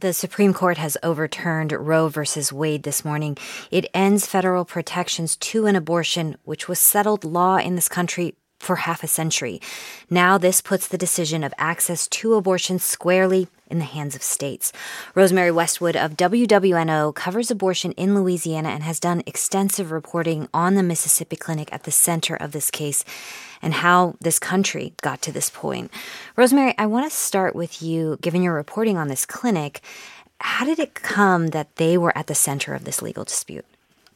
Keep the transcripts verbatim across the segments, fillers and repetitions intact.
the Supreme Court has overturned Roe versus Wade this morning. It ends federal protections to an abortion, which was settled law in this country for half a century. Now this puts the decision of access to abortion squarely in the hands of states. Rosemary Westwood of W W N O covers abortion in Louisiana and has done extensive reporting on the Mississippi clinic at the center of this case and how this country got to this point. Rosemary, I want to start with you, given your reporting on this clinic. How did it come that they were at the center of this legal dispute?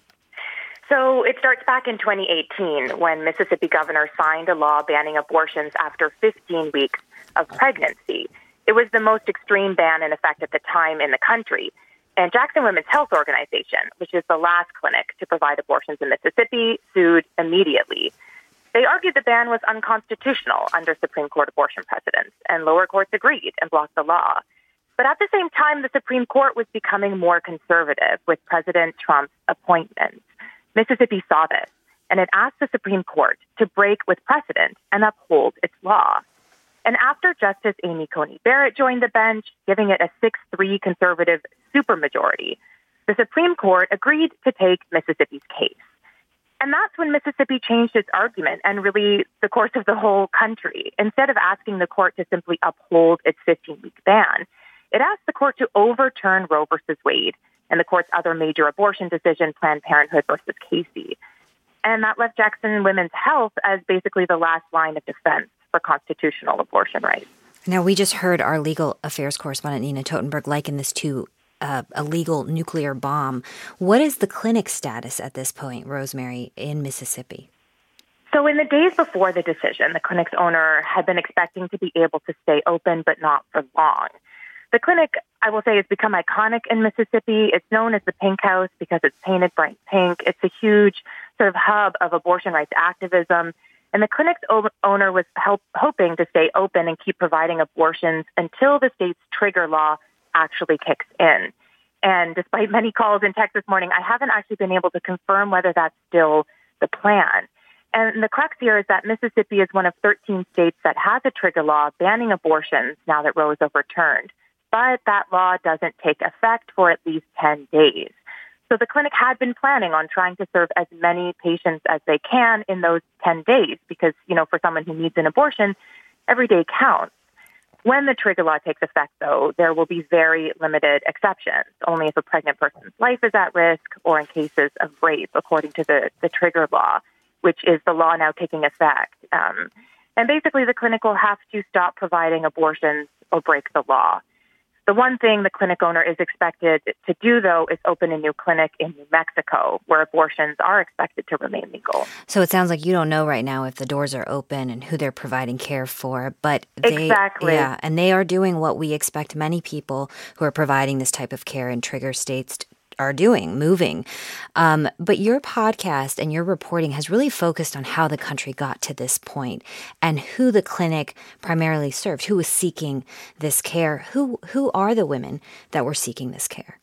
So it starts back in twenty eighteen when Mississippi governor signed a law banning abortions after fifteen weeks of pregnancy. It was the most extreme ban in effect at the time in the country. And Jackson Women's Health Organization, which is the last clinic to provide abortions in Mississippi, sued immediately. They argued the ban was unconstitutional under Supreme Court abortion precedents, and lower courts agreed and blocked the law. But at the same time, the Supreme Court was becoming more conservative with President Trump's appointments. Mississippi saw this, and it asked the Supreme Court to break with precedent and uphold its law. And after Justice Amy Coney Barrett joined the bench, giving it a six three conservative supermajority, the Supreme Court agreed to take Mississippi's case. And that's when Mississippi changed its argument and really the course of the whole country. Instead of asking the court to simply uphold its fifteen-week ban, it asked the court to overturn Roe versus Wade and the court's other major abortion decision, Planned Parenthood versus Casey. And that left Jackson Women's Health as basically the last line of defense for constitutional abortion rights. Now, we just heard our legal affairs correspondent, Nina Totenberg, liken this to uh, a legal nuclear bomb. What is the clinic status at this point, Rosemary, in Mississippi? So in the days before the decision, the clinic's owner had been expecting to be able to stay open, but not for long. The clinic, I will say, has become iconic in Mississippi. It's known as the Pink House because it's painted bright pink. It's a huge sort of hub of abortion rights activism. And the clinic's o- owner was help, hoping to stay open and keep providing abortions until the state's trigger law actually kicks in. And despite many calls and texts this morning, I haven't actually been able to confirm whether that's still the plan. And the crux here is that Mississippi is one of thirteen states that has a trigger law banning abortions now that Roe is overturned. But that law doesn't take effect for at least ten days. So the clinic had been planning on trying to serve as many patients as they can in those ten days because, you know, for someone who needs an abortion, every day counts. When the trigger law takes effect, though, there will be very limited exceptions, only if a pregnant person's life is at risk or in cases of rape, according to the, the trigger law, which is the law now taking effect. Um, and basically, the clinic will have to stop providing abortions or break the law. The one thing the clinic owner is expected to do, though, is open a new clinic in New Mexico, where abortions are expected to remain legal. So it sounds like you don't know right now if the doors are open and who they're providing care for, but they, exactly. Yeah, and they are doing what we expect many people who are providing this type of care in trigger states are doing, moving. Um, but your podcast and your reporting has really focused on how the country got to this point and who the clinic primarily served, who was seeking this care. Who who are the women that were seeking this care?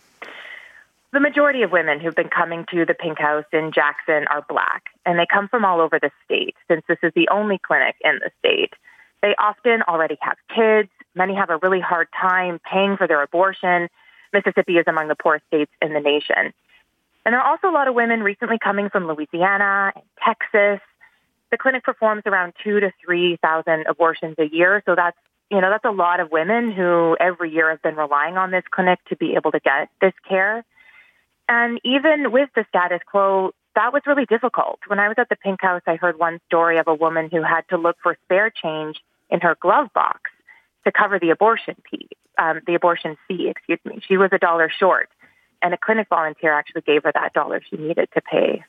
The majority of women who've been coming to the Pink House in Jackson are Black, and they come from all over the state, since this is the only clinic in the state. They often already have kids. Many have a really hard time paying for their abortion. Mississippi is among the poorest states in the nation. And there are also a lot of women recently coming from Louisiana and Texas. The clinic performs around two to three thousand abortions a year. So that's, you know, that's a lot of women who every year have been relying on this clinic to be able to get this care. And even with the status quo, that was really difficult. When I was at the Pink House, I heard one story of a woman who had to look for spare change in her glove box to cover the abortion fee, um, the abortion fee, excuse me. She was a dollar short, and a clinic volunteer actually gave her that dollar she needed to pay.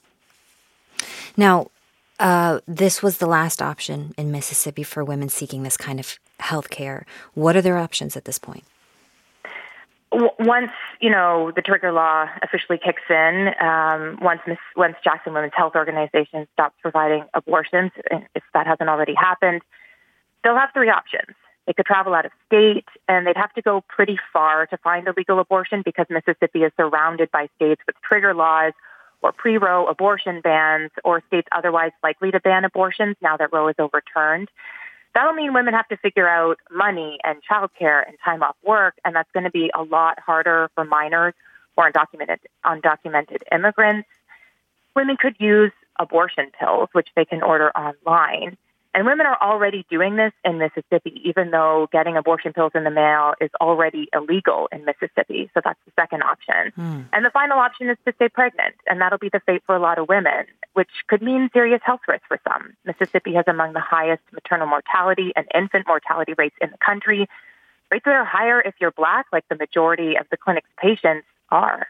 Now, uh, this was the last option in Mississippi for women seeking this kind of health care. What are their options at this point? Once, you know, the trigger law officially kicks in, um, once Miss, once Jackson Women's Health Organization stops providing abortions, if that hasn't already happened, they'll have three options. They could travel out of state, and they'd have to go pretty far to find a legal abortion because Mississippi is surrounded by states with trigger laws or pre-Roe abortion bans or states otherwise likely to ban abortions now that Roe is overturned. That'll mean women have to figure out money and childcare and time off work, and that's going to be a lot harder for minors or undocumented, undocumented immigrants. Women could use abortion pills, which they can order online. And women are already doing this in Mississippi, even though getting abortion pills in the mail is already illegal in Mississippi. So that's the second option. Mm. And the final option is to stay pregnant. And that'll be the fate for a lot of women, which could mean serious health risks for some. Mississippi has among the highest maternal mortality and infant mortality rates in the country. Rates that are higher if you're Black, like the majority of the clinic's patients are.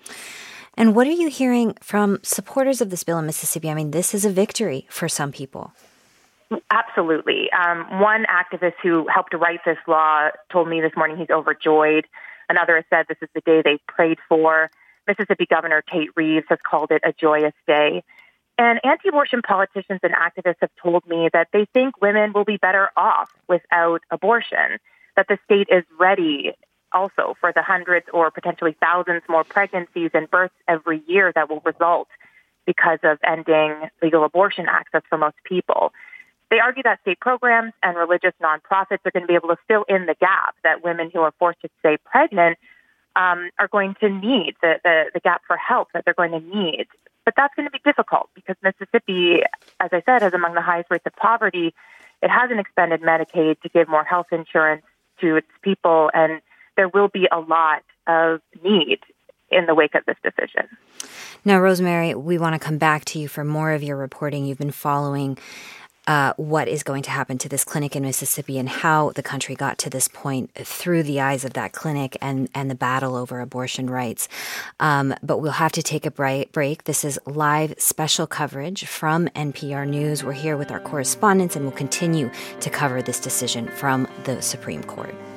And what are you hearing from supporters of this bill in Mississippi? I mean, this is a victory for some people. Absolutely. Um, one activist who helped write this law told me this morning he's overjoyed. Another has said this is the day they prayed for. Mississippi Governor Tate Reeves has called it a joyous day. And anti-abortion politicians and activists have told me that they think women will be better off without abortion, that the state is ready also for the hundreds or potentially thousands more pregnancies and births every year that will result because of ending legal abortion access for most people. They argue that state programs and religious nonprofits are going to be able to fill in the gap that women who are forced to stay pregnant um, are going to need, the, the, the gap for help that they're going to need. But that's going to be difficult because Mississippi, as I said, has among the highest rates of poverty. It hasn't expanded Medicaid to give more health insurance to its people, and there will be a lot of need in the wake of this decision. Now, Rosemary, we want to come back to you for more of your reporting. You've been following Uh, what is going to happen to this clinic in Mississippi and how the country got to this point through the eyes of that clinic and, and the battle over abortion rights. Um, but we'll have to take a break. This is live special coverage from N P R News. We're here with our correspondents, and we'll continue to cover this decision from the Supreme Court.